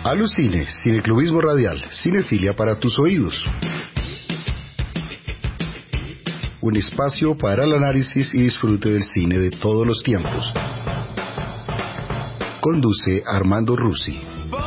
Alucine, Cineclubismo Radial, cinefilia para tus oídos. Un espacio para el análisis y disfrute del cine de todos los tiempos. Conduce Armando Rusi.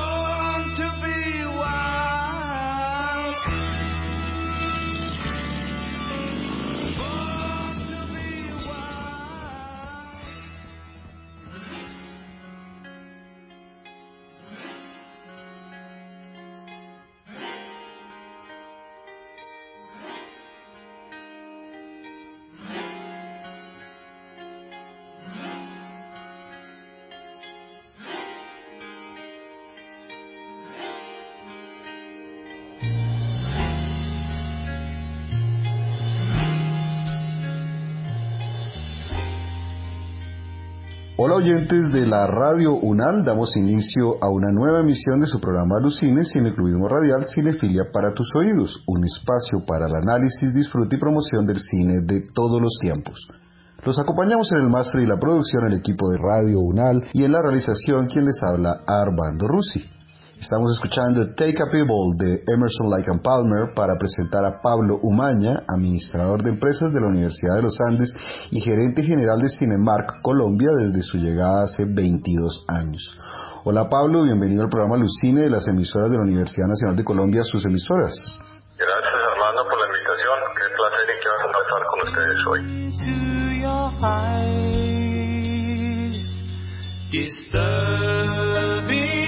Hola oyentes de la Radio UNAL, damos inicio a una nueva emisión de su programa Alucine, Cineclubismo Radial, cinefilia para tus oídos, un espacio para el análisis, disfrute y promoción del cine de todos los tiempos. Los acompañamos en el máster y la producción el equipo de Radio UNAL y en la realización quien les habla, Armando Rusi. Estamos escuchando Take a Pebble de Emerson, Lake and Palmer para presentar a Pablo Umaña, administrador de empresas de la Universidad de los Andes y gerente general de Cinemark Colombia desde su llegada hace 22 años. Hola Pablo, bienvenido al programa Alucine de las emisoras de la Universidad Nacional de Colombia, sus emisoras. Gracias Armando por la invitación, qué placer y qué vas a estar con ustedes hoy.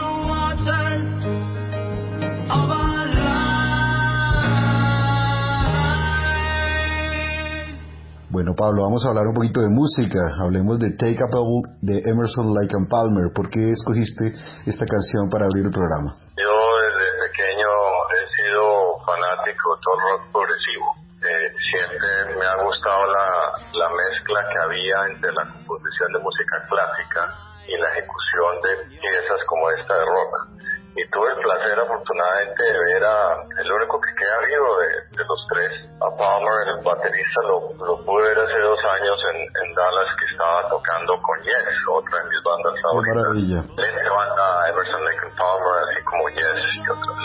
Bueno, Pablo, vamos a hablar un poquito de música. Hablemos de Take a Pebble de Emerson, Lake and Palmer. ¿Por qué escogiste esta canción para abrir el programa? Yo desde pequeño he sido fanático de todo el rock progresivo. Siempre me ha gustado la mezcla que había entre la composición de música clásica y la ejecución de piezas como esta de rock. Y tuve el placer, afortunadamente, de ver el único que queda vivo de los tres, a Palmer, el baterista, lo pude ver hace 2 años en Dallas, que estaba tocando con Yes, otra de mis bandas favoritas. ¡Qué maravilla! Esta banda, Emerson, Lake and Palmer, así como Yes y otras.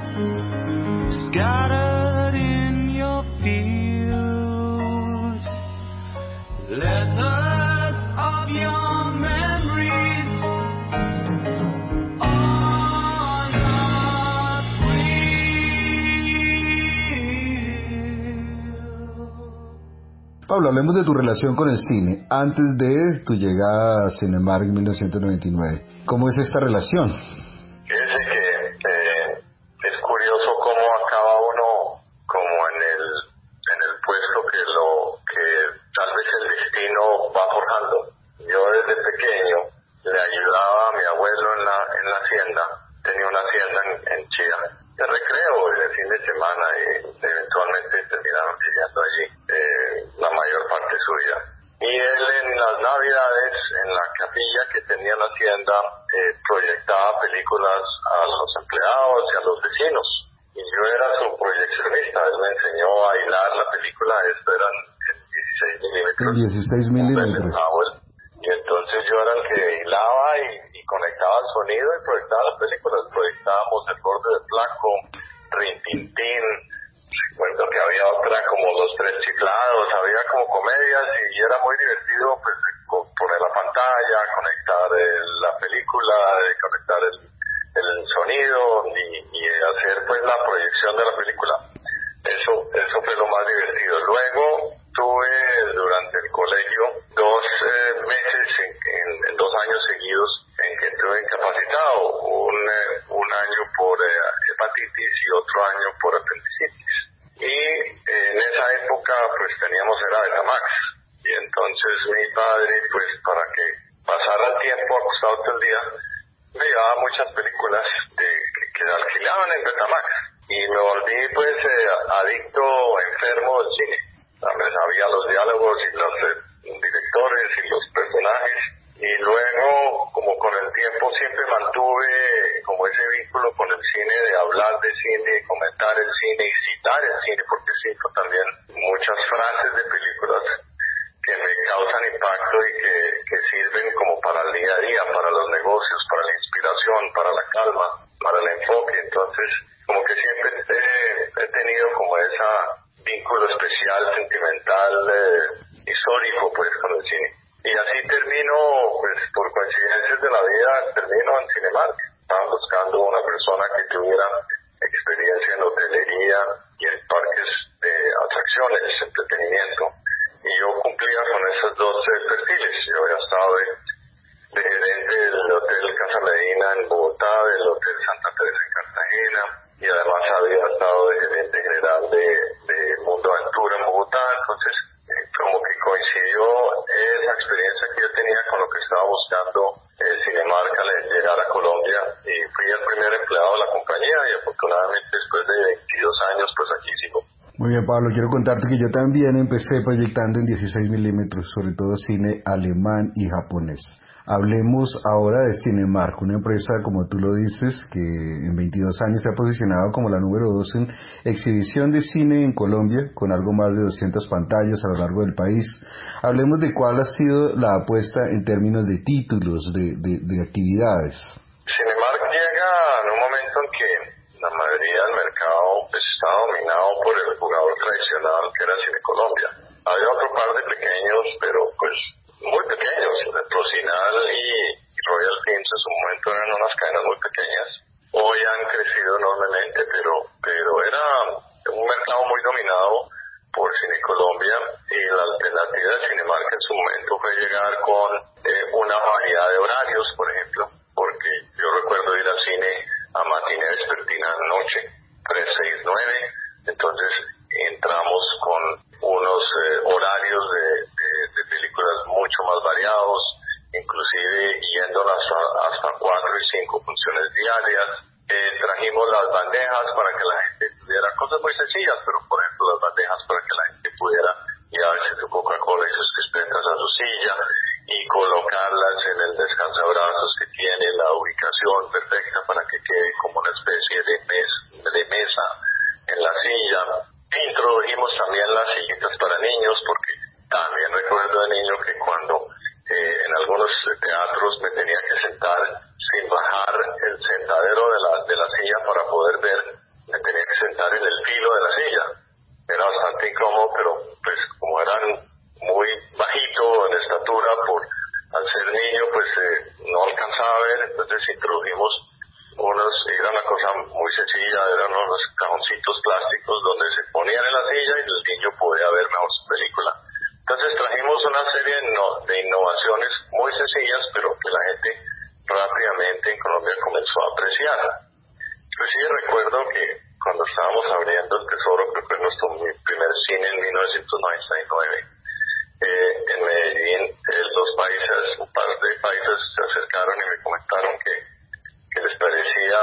Scattered in your fields, letters of your memories. Pablo, hablemos de tu relación con el cine antes de tu llegada a Cinemark en 1999. ¿Cómo es esta relación? Fíjese que es curioso cómo acaba uno como en el puesto que tal vez el destino va forjando. Yo desde pequeño le ayudaba a mi abuelo en la hacienda. Tenía una hacienda en Chía, de recreo y de fin de semana, y eventualmente terminaron viviendo allí la mayor parte suya. Y él en las navidades, en la capilla que tenía la hacienda, proyectaba películas a los empleados y a los vecinos. Y yo era su proyeccionista, él me enseñó a hilar la película, esto eran en 16 milímetros. En 16 milímetros. Y entonces yo era el que hilaba y conectaba el sonido y proyectaba las películas. Proyectábamos El Borde del Flaco, Rin Tin Tin. Recuerdo que había otra como Los Tres Chiflados, había como comedias y era muy divertido pues poner la pantalla, conectar la película, conectar el sonido y hacer pues la proyección de la película. Eso fue lo más divertido. Luego tuve durante el colegio 2 meses en 2 años seguidos en que estuve incapacitado, un año por hepatitis y otro año por apendicitis. Y en esa época pues teníamos era Betamax, y entonces mi padre pues para que pasara el tiempo acostado todo el día me llevaba muchas películas que alquilaban en Betamax y me volví pues adicto, enfermo del cine. Me sabía los diálogos y los directores y los personajes, y luego como con el tiempo siempre mantuve como ese vínculo con el cine de hablar de cine, comentar el cine y citar el cine, porque cito también muchas frases de películas que me causan impacto y que sirven como para el día a día, para los negocios, para la inspiración, para la calma, para el enfoque. Entonces, como que siempre he tenido como ese vínculo especial, sentimental, histórico, pues, con el cine. Y así termino, pues, por coincidencias de la vida, termino en Cinemark. Estaban buscando una persona que tuviera experiencia en hotelería y en parques de atracciones, entretenimiento. Y yo cumplía con esos dos perfiles. Yo había estado de gerente del Hotel Casa Medina en Bogotá, del Hotel Santa Teresa en Cartagena, y además había estado de gerente general de Mundo Aventura en Bogotá. Entonces, como que coincidió esa experiencia que yo tenía con lo que estaba buscando Cinemark al llegar a Colombia, y fui el primer empleado de la compañía, y afortunadamente después de 22 años, pues aquí sigo. Muy bien, Pablo, quiero contarte que yo también empecé proyectando en 16 milímetros, sobre todo cine alemán y japonés. Hablemos ahora de Cinemark, una empresa, como tú lo dices, que en 22 años se ha posicionado como la número 2 en exhibición de cine en Colombia, con algo más de 200 pantallas a lo largo del país. Hablemos de cuál ha sido la apuesta en términos de títulos, de actividades. Cinemark llega en un momento en que la mayoría del mercado pues, está dominado por el jugador tradicional que era Cine Colombia. Había otro par de pequeños, pero pues muy pequeños. Procinal y Royal Films en su momento eran unas cadenas muy pequeñas. Hoy han crecido enormemente, pero era un mercado muy dominado por Cine Colombia, y la alternativa de Cinemark en su momento fue llegar con una variedad de horarios, por ejemplo, porque yo recuerdo ir al cine a matiné, vespertina, noche, 3, 6, 9, entonces entramos con unos horarios de películas mucho más variados, inclusive yéndonos hasta 4 y 5 funciones diarias. Trajimos las bandejas para que la gente tuviera cosas muy sencillas, pero por ejemplo las bandejas para que la gente pudiera llevarse su Coca-Cola y sus crispetas a su silla y colocarlas en el descansabrazos que tiene la ubicación perfecta para que quede como una especie de mesa en la silla. Introdujimos también las sillitas para niños, porque también recuerdo de niño que cuando en algunos teatros me tenía que sentar sin bajar el sentadero de la silla para poder ver, me tenía que sentar en el filo de la silla. Era bastante incómodo, pero pues como eran muy bajito en estatura, al ser niño pues no alcanzaba a ver, entonces introdujimos era una cosa muy sencilla, eran unos cajoncitos plásticos donde se ponían en la silla y el niño podía ver mejor su película. Entonces trajimos una serie de innovaciones muy sencillas, pero que la gente rápidamente en Colombia comenzó a apreciar. Yo sí recuerdo que cuando estábamos abriendo el Tesoro, que fue mi primer cine en 1999, en Medellín, un par de países se acercaron y me comentaron que les parecía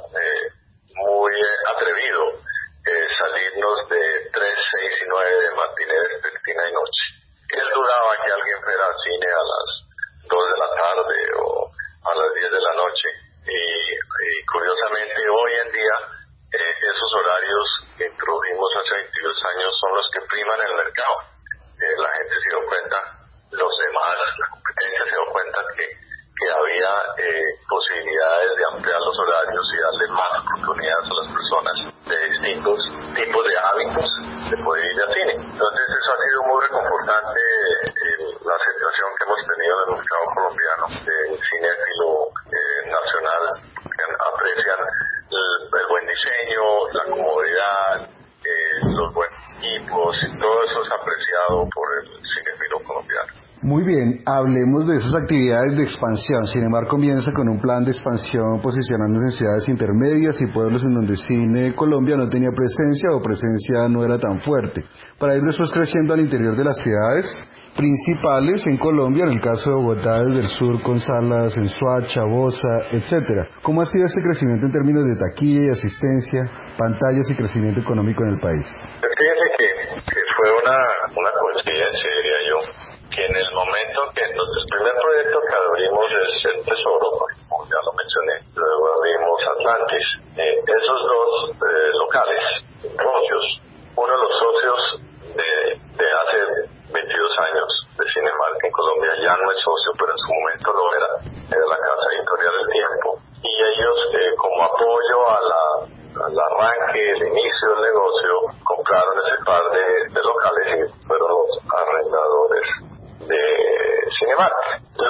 muy atrevido salirnos de 3, 6 y 9 de matiné, vespertina y noche. Él dudaba que alguien fuera al cine a las 2 de la tarde o a las 10 de la noche. Y curiosamente hoy en día esos horarios que introdujimos hace 22 años son los que priman el mercado. La gente se dio cuenta, los demás, la competencia se dio cuenta que había posibilidades de ampliar los horarios y darle más oportunidades a las personas de distintos tipos de hábitos de poder ir al cine. Entonces eso ha sido muy reconfortante, la situación que hemos tenido en el mercado colombiano, el cinéfilo nacional, que aprecian el buen diseño, la comodidad, los buenos equipos, y todo eso es apreciado por el cinéfilo colombiano. Muy bien, hablemos de esas actividades de expansión. Cinemark comienza con un plan de expansión posicionándose en ciudades intermedias y pueblos en donde Cine Colombia no tenía presencia o presencia no era tan fuerte, para ir después creciendo al interior de las ciudades principales en Colombia, en el caso de Bogotá desde el sur con salas en Soacha, Bosa, etcétera. ¿Cómo ha sido este crecimiento en términos de taquilla y asistencia, pantallas y crecimiento económico en el país? Fíjense que fue una coincidencia, diría yo, que en el momento que el primer proyecto que abrimos es el Tesoro, como ya lo mencioné, luego abrimos Atlantis. Esos dos locales, socios, uno de los socios de hace 22 años de Cinemark en Colombia ya no es socio, pero en su momento lo era la casa editorial El Tiempo, y ellos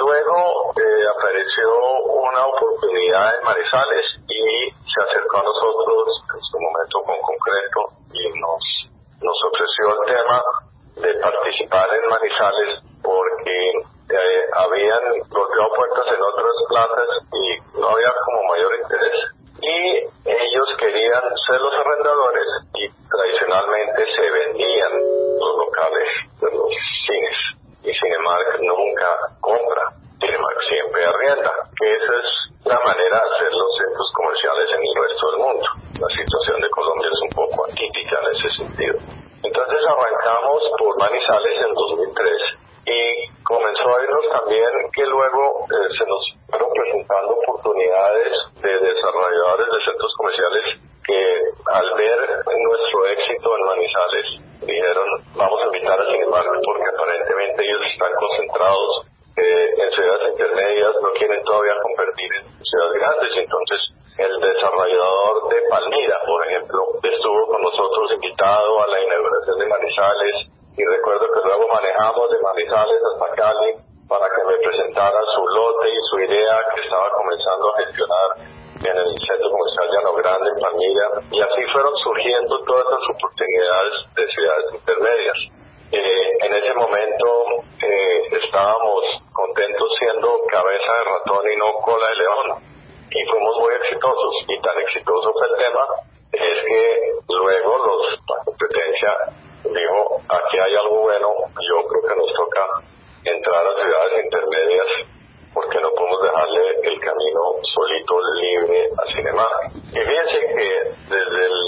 luego apareció una oportunidad en Manizales y se acercó a nosotros en su momento con concreto y nos ofreció el tema de participar en Manizales porque habían golpeado puertas en otras plazas y no había como mayor interés. Y ellos querían ser los arrendadores y tradicionalmente se vendían los locales de los cines. Y Cinemark nunca compra, Cinemark siempre arrienda, que esa es la manera de hacer los centros comerciales en el resto del mundo. La situación de Colombia es un poco atípica en ese sentido. Entonces arrancamos por Manizales en 2003 y comenzó a irnos también que luego se nos fueron presentando oportunidades de desarrolladores de centros comerciales que al ver nuestro éxito en Manizales dijeron vamos a invitar a Cinemark porque aparentemente ellos están concentrados en ciudades intermedias, no quieren todavía convertir en ciudades grandes. Entonces el desarrollador de Palmira, por ejemplo, estuvo con nosotros invitado a la inauguración de Manizales y recuerdo que luego manejamos de Manizales hasta Cali para que me presentara su lote y su idea que estaba comenzando a gestionar en el centro comercial Llano Grande en Palmira, y así fueron surgiendo todas las oportunidades de ciudades intermedias. En ese momento estábamos contentos siendo cabeza de ratón y no cola de león, y fuimos muy exitosos, y tan exitoso fue el tema es que luego la competencia dijo aquí hay algo bueno, yo creo que nos toca entrar a ciudades intermedias porque no podemos dejarle el camino solito, libre a Cinemark. Y fíjense que desde el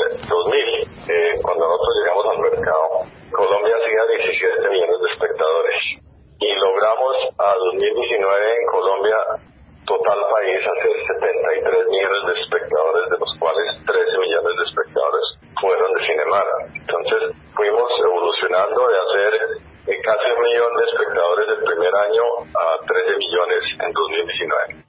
2000, cuando nosotros llegamos al mercado, Colombia hacía 17 millones de espectadores y logramos a 2019 en Colombia, total país, hacer 73 millones de espectadores, de los cuales 13 millones de espectadores fueron de Cinemark. Entonces fuimos evolucionando de hacer casi 1 millón de espectadores el primer año a 13 millones en 2019.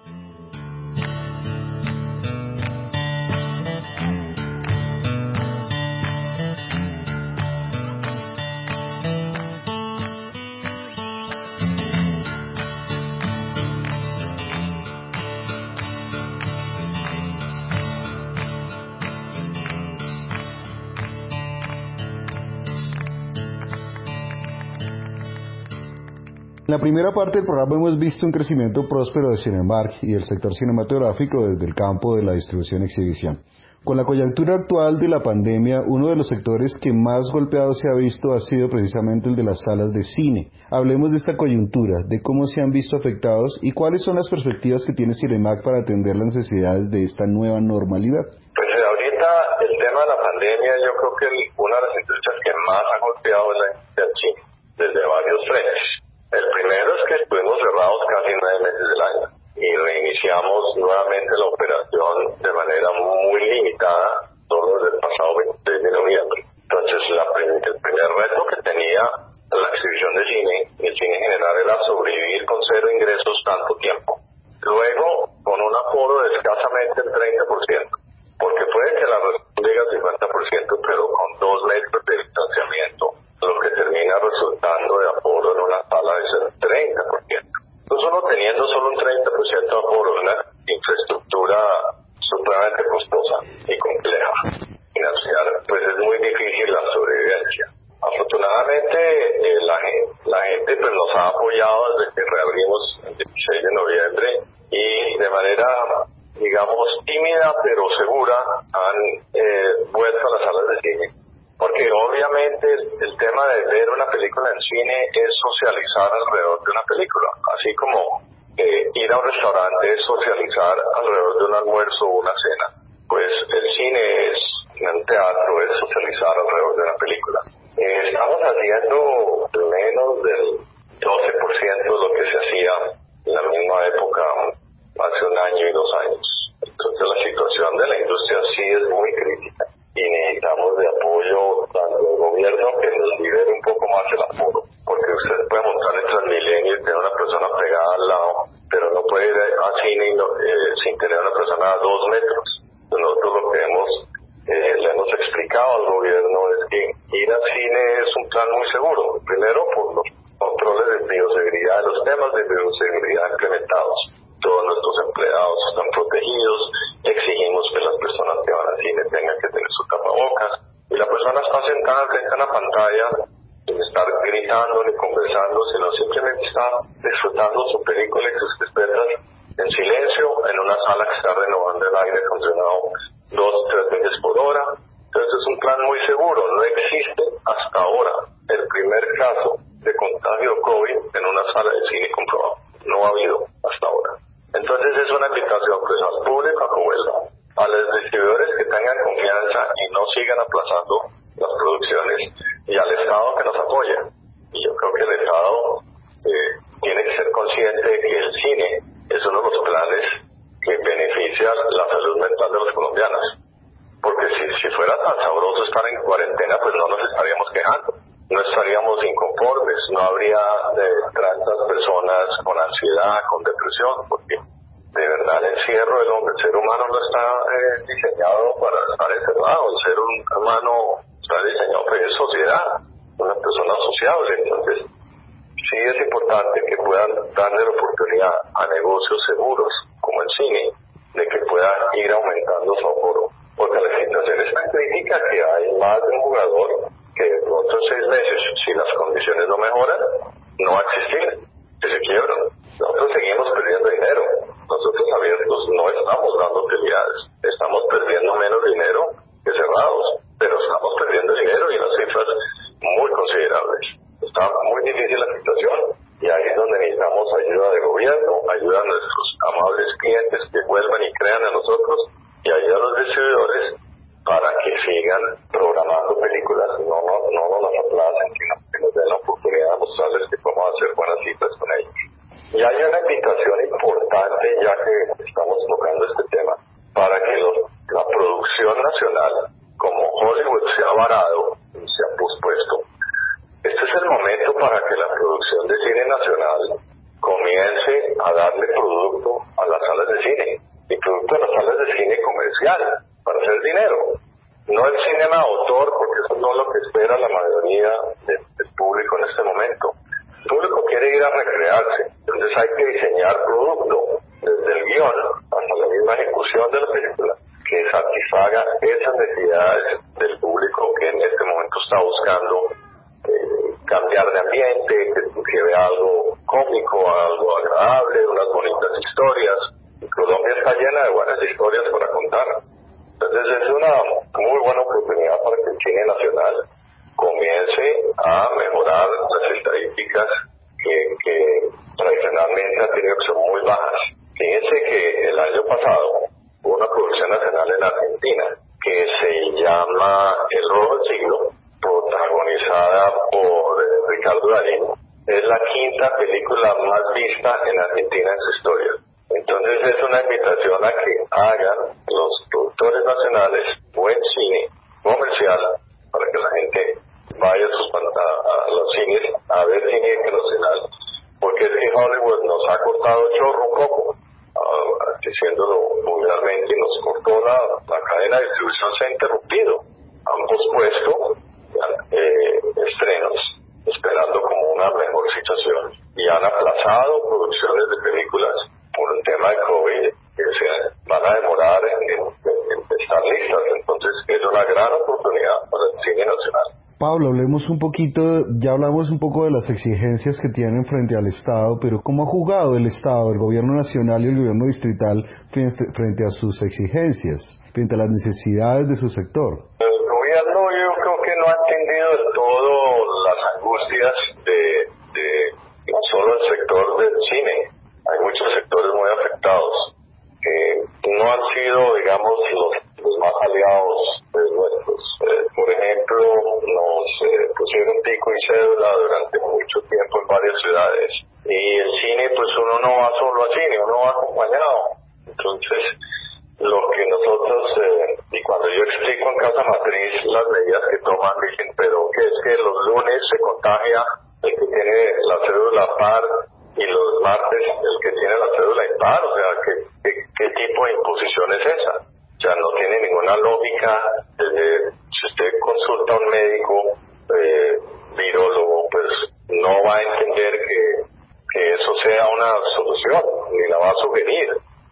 En la primera parte del programa hemos visto un crecimiento próspero de Cinemark y el sector cinematográfico desde el campo de la distribución y exhibición. Con la coyuntura actual de la pandemia, uno de los sectores que más golpeado se ha visto ha sido precisamente el de las salas de cine. Hablemos de esta coyuntura, de cómo se han visto afectados y cuáles son las perspectivas que tiene Cinemark para atender las necesidades de esta nueva normalidad. Pues ahorita el tema de la pandemia, yo creo que una de las industrias que más ha golpeado es la industria del cine, desde varios frentes. El primero es que estuvimos cerrados casi 9 meses del año y reiniciamos nuevamente la operación de manera muy limitada solo desde el pasado 23 de noviembre. Entonces el primer reto que tenía la exhibición de cine y el cine en general era sobrevivir con cero ingresos tanto tiempo. Luego con un aforo de escasamente el 30%, porque puede que la reducción llegue al 50%, pero con 2 metros de distanciamiento lo que termina resultando de aforo en una sala es el 30%. Entonces uno teniendo solo un 30% de aforo en una infraestructura supremamente costosa y compleja financiar, pues es muy difícil la sobrevivencia. Afortunadamente la gente pues nos ha apoyado desde que reabrimos el 16 de noviembre y de manera digamos tímida pero segura han vuelto a las salas de cine. Porque obviamente el tema de ver una película en cine es socializar alrededor de una película, así como ir a un restaurante es socializar alrededor de un almuerzo o una cena. Pues el cine es, un teatro es socializar alrededor de una película. Estamos haciendo menos del 12% de lo que se hacía en la misma época hace 1 año y 2 años. Entonces la situación de la industria sí es muy crítica. Y necesitamos de apoyo tanto del gobierno que nos libere un poco más el aforo, porque usted puede montar en Transmilenio y tener una persona pegada al lado, pero no puede ir a cine sin tener una persona a 2 metros. Nosotros lo que le hemos explicado al gobierno es que ir al cine es un plan muy seguro, primero por los implementados. Todos nuestros empleados están protegidos, exigimos que las personas que van al cine tengan que tener su tapabocas, y la persona está sentada frente a una pantalla sin estar gritando ni conversando, sino simplemente está disfrutando su película y sus crispetas en silencio, en una sala que está renovando el aire acondicionado 2-3 veces por hora. Entonces es un plan muy seguro. No existe hasta ahora el primer caso de contagio de COVID en una sala de cine comprobado. No ha habido hasta ahora. Entonces es una invitación pues al público a que vuelva, a los distribuidores que tengan confianza y no sigan aplazando las producciones, y al Estado que nos apoya. Y yo creo que el Estado tiene que ser consciente de que el cine es uno de los planes que beneficia la salud mental de los colombianos. Porque si fuera tan sabroso estar en cuarentena, pues no nos estaríamos quejando, no estaríamos inconformes, no habría tantas personas con ansiedad, con depresión, porque de verdad el encierro del hombre, el ser humano no está diseñado para estar encerrado. El ser humano está diseñado para vivir en sociedad, una persona sociable. Entonces sí es importante que puedan darle la oportunidad a negocios seguros como el cine de que pueda ir aumentando su aforo, porque la situación es tan crítica que hay más de un jugador que de pronto en 6 meses, si las condiciones no mejoran, no va a existir, que se quiebran. Nosotros seguimos perdiendo dinero. Nosotros abiertos no estamos dando utilidades, estamos perdiendo menos dinero que cerrados, pero estamos perdiendo dinero y las cifras muy considerables. Está muy difícil la situación y ahí es donde necesitamos ayuda de gobierno, ayuda a nuestros amables clientes que vuelvan y crean en nosotros, y ayuda a los distribuidores para que sigan programando películas, no nos aplacen, sino que nos den la oportunidad de mostrarles que podemos hacer buenas citas con ellos. Y hay una invitación importante, ya que estamos tocando este tema, para que la producción nacional, como Hollywood se ha varado y se ha pospuesto, este es el momento para que la producción de cine nacional comience a darle producto a las salas de cine, y producto a las salas de cine comercial, para hacer dinero. No el cine de autor, porque eso no es lo que espera la mayoría del público en este momento. El público quiere ir a recrearse, entonces hay que diseñar producto, desde el guión hasta la misma ejecución de la película, que satisfaga esas necesidades del público que en este momento está buscando cambiar de ambiente, que vea algo cómico, algo agradable, unas bonitas historias. Y Colombia está llena de buenas historias para contar. Entonces es una muy buena oportunidad para que el cine nacional comience a mejorar las estadísticas que tradicionalmente han tenido que ser muy bajas. Fíjense que el año pasado hubo una producción nacional en Argentina que se llama El Robo del Siglo, protagonizada por Ricardo Darín. Es la 5ª película más vista en Argentina en su historia. Entonces es una invitación a que hagan los productores nacionales buen cine comercial, para que la gente vaya a los cines a ver cine nacional, porque es que Hollywood nos ha cortado el chorro un poco, diciéndolo vulgarmente, y nos cortó la cadena de distribución, se ha interrumpido. Han pospuesto estrenos, esperando como una mejor situación, y han aplazado producciones de películas por el tema de COVID, que se van a demorar en estar listas. Entonces es una gran oportunidad para el cine nacional. Pablo, hablemos un poquito, ya hablamos un poco de las exigencias que tienen frente al Estado, pero ¿cómo ha jugado el Estado, el gobierno nacional y el gobierno distrital frente a sus exigencias, frente a las necesidades de su sector? El gobierno yo creo que no ha entendido del todo las angustias de no solo el sector del cine. Hay muchos sectores muy afectados que no han sido, digamos, los más aliados nuestros. Por ejemplo, nos pusieron pico y cédula durante mucho tiempo en varias ciudades. Y el cine, pues uno no va solo al cine, uno va acompañado. Entonces, lo que nosotros, y cuando yo explico en Casa Matriz las medidas que toman, dicen, pero que es que los lunes se contagia el que tiene la cédula par, y los martes el que tiene la cédula impar. O sea, ¿qué tipo de imposición es esa? O sea, no tiene ninguna lógica. Si usted consulta a un médico virólogo, pues no va a entender que eso sea una solución, ni la va a sugerir.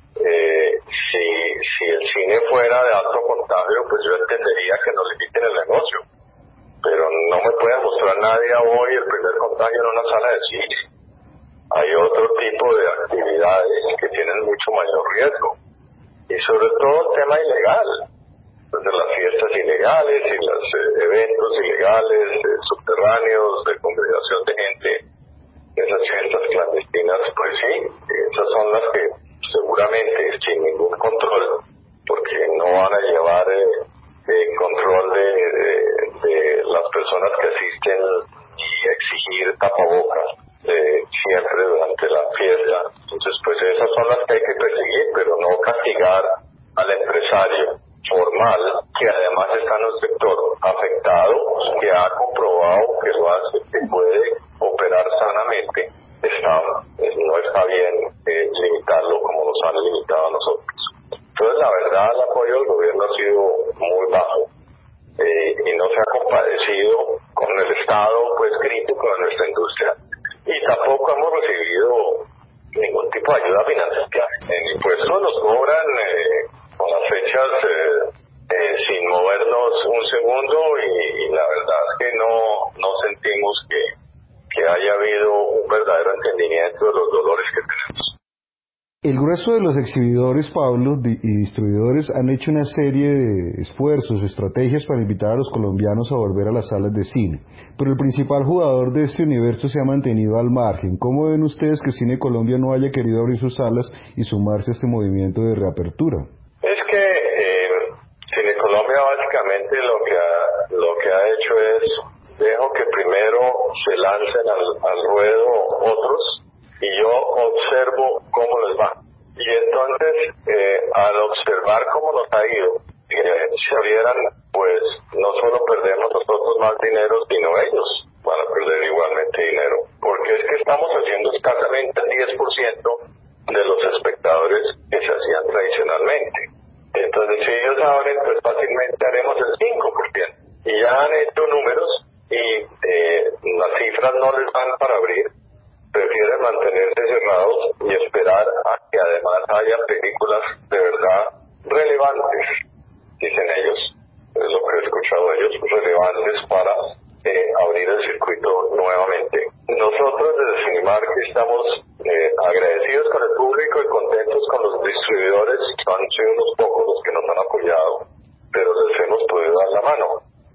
Si el cine fuera de alto contagio, pues yo entendería que nos limiten el negocio. Pero no me puede mostrar nadie hoy el primer contagio en una sala de cine. Hay otro tipo de actividades que tienen mucho mayor riesgo. Y sobre todo el tema ilegal, desde las fiestas ilegales y los eventos ilegales, subterráneos, de congregación de gente, esas fiestas clandestinas, pues sí, esas son las que seguramente sin ningún control, porque no van a llevar control de las personas que asisten y exigir tapabocas siempre durante la fiesta. Entonces, pues esas son las que hay que perseguir, pero no castigar al empresario formal, que además está en un sector afectado, que ha comprobado que lo hace, que puede operar sanamente. No está bien limitarlo como nos han limitado a nosotros. Entonces, la verdad, el apoyo del gobierno ha sido muy bajo y no se ha compadecido con el estado pues crítico de nuestra industria, y tampoco hemos recibido ningún tipo de ayuda financiera. En impuestos nos cobran con las fechas sin movernos un segundo, y la verdad es que no sentimos que haya habido un verdadero entendimiento de los dolores que tenemos. El grueso de los exhibidores, Pablo, y distribuidores han hecho una serie de esfuerzos, estrategias para invitar a los colombianos a volver a las salas de cine. Pero el principal jugador de este universo se ha mantenido al margen. ¿Cómo ven ustedes que Cine Colombia no haya querido abrir sus salas y sumarse a este movimiento de reapertura? Es que Cine Colombia básicamente lo que ha hecho es, dejo que primero se lancen al ruedo otros, y yo observo cómo les va. Y entonces, al observar cómo nos ha ido, si se abrieran, pues no solo perdemos nosotros más dinero, sino ellos van a perder igualmente dinero. Porque es que estamos haciendo escasamente el 10% de los espectadores que se hacían tradicionalmente. Entonces, si ellos abren, pues fácilmente haremos el 5%. Y ya han hecho números y las cifras no les van para abrir. Prefieren mantenerse cerrados y esperar a que además haya películas de verdad relevantes, dicen ellos, es lo que he escuchado de ellos, relevantes para abrir el circuito nuevamente. Nosotros desde Cinemark estamos agradecidos con el público y contentos con los distribuidores. Han sido unos pocos los que nos han apoyado, pero les hemos podido dar la mano.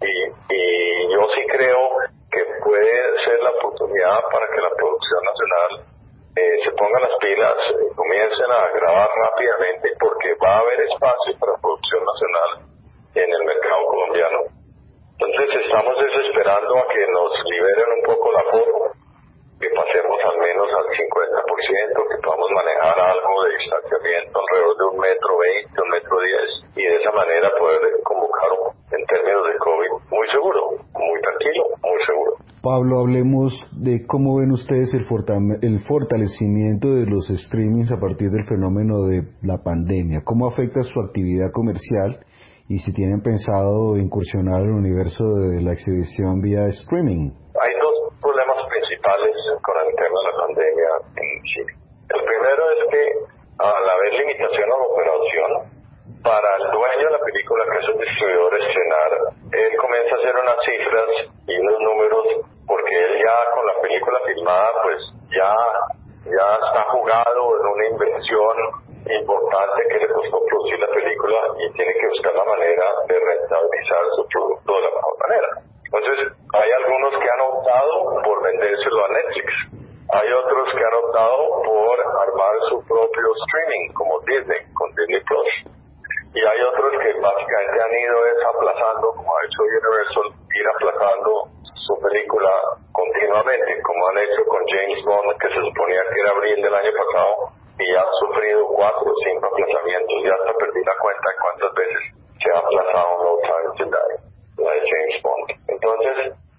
Y yo sí creo que puede ser la oportunidad para que la producción nacional se ponga las pilas, comiencen a grabar rápidamente, porque va a haber espacio para producción nacional en el mercado colombiano. Entonces estamos desesperando a que nos liberen un poco la aforo, que pasemos al menos al 50%, que podamos manejar algo de distanciamiento alrededor de 1,20 m, 1,10 m, y de esa manera poder convocar en términos de COVID muy seguro, muy tranquilo, muy seguro. Pablo, hablemos de cómo ven ustedes el fortalecimiento de los streamings a partir del fenómeno de la pandemia. ¿Cómo afecta su actividad comercial? Y si tienen pensado incursionar en el universo de la exhibición vía streaming. Hay dos problemas principales con el tema de la pandemia en Chile. El primero es que al haber limitación a la operación, para el dueño de la película, que es un distribuidor, estrenar, él comienza a hacer unas cifras y unos números, porque él ya con la película filmada, pues ya está jugado en una inversión importante que le costó producir la película, y tiene que buscar la manera de rentabilizar su producto de la mejor manera. Entonces, hay algunos que han optado por vendérselo a Netflix. Hay otros que han optado por armar su propio streaming, como Disney, con Disney Plus. Y hay otros que básicamente han ido aplazando, como ha hecho Universal, ir aplazando su película continuamente, como han hecho con James Bond, que se suponía que era abril del año pasado, y ha sufrido 4 o 5 aplazamientos. Ya hasta perdí la cuenta de cuántas veces se ha aplazado No Time to Die, la de James Bond. Entonces,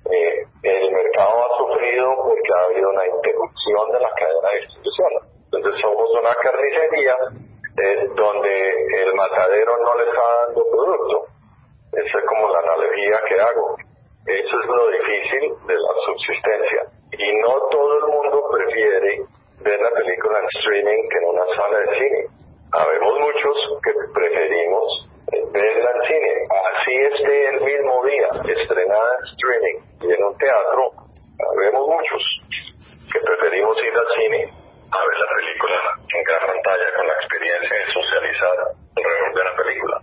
el mercado ha sufrido porque ha habido una interrupción de la cadena de distribución. Entonces, somos una carnicería donde el matadero no le está dando producto. Esa es como la analogía que hago. Eso es lo difícil de la subsistencia. Y no todo el mundo prefiere ver la película en streaming que en una sala de cine. Habemos muchos que preferimos verla en cine, así esté el mismo día, estrenada en streaming y en un teatro. Habemos muchos que preferimos ir al cine a ver la película en gran pantalla con la experiencia de socializar alrededor de la película.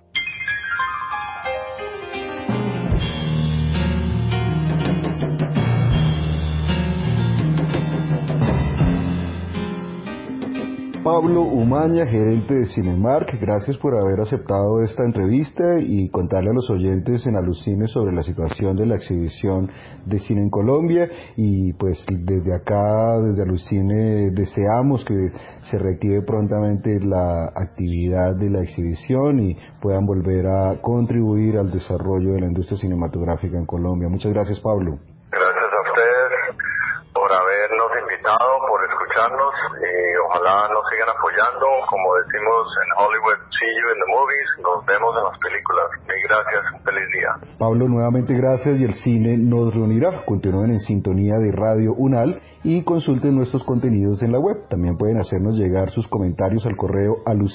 Pablo Umaña, gerente de Cinemark, gracias por haber aceptado esta entrevista y contarle a los oyentes en Alucine sobre la situación de la exhibición de cine en Colombia. Y pues desde acá, desde Alucine, deseamos que se reactive prontamente la actividad de la exhibición y puedan volver a contribuir al desarrollo de la industria cinematográfica en Colombia. Muchas gracias, Pablo. Gracias a ustedes por habernos invitado, por escucharnos y ojalá nos sigan apoyando. Como decimos en Hollywood, see you in the movies, nos vemos en las películas. Mil gracias, un feliz día. Pablo, nuevamente gracias y el cine nos reunirá. Continúen en sintonía de Radio UNAL y consulten nuestros contenidos en la web. También pueden hacernos llegar sus comentarios al correo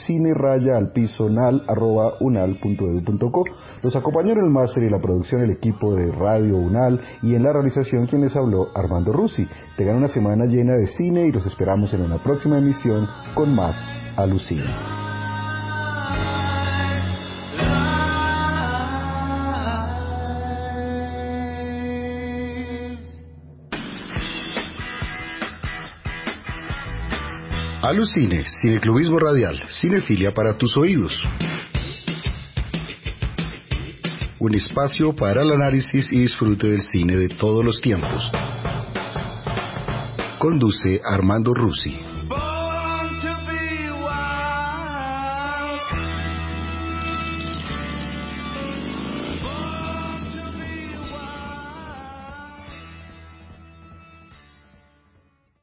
alucine@unal.edu.co. Los acompañaron en el máster y la producción el equipo de Radio UNAL y en la realización quien les habló, Armando Rusi. Tengan una semana llena de cine y los esperamos en una próxima emisión con más Alucine. Alucine, cineclubismo radial, cinefilia para tus oídos. Un espacio para el análisis y disfrute del cine de todos los tiempos. Conduce Armando Rusi.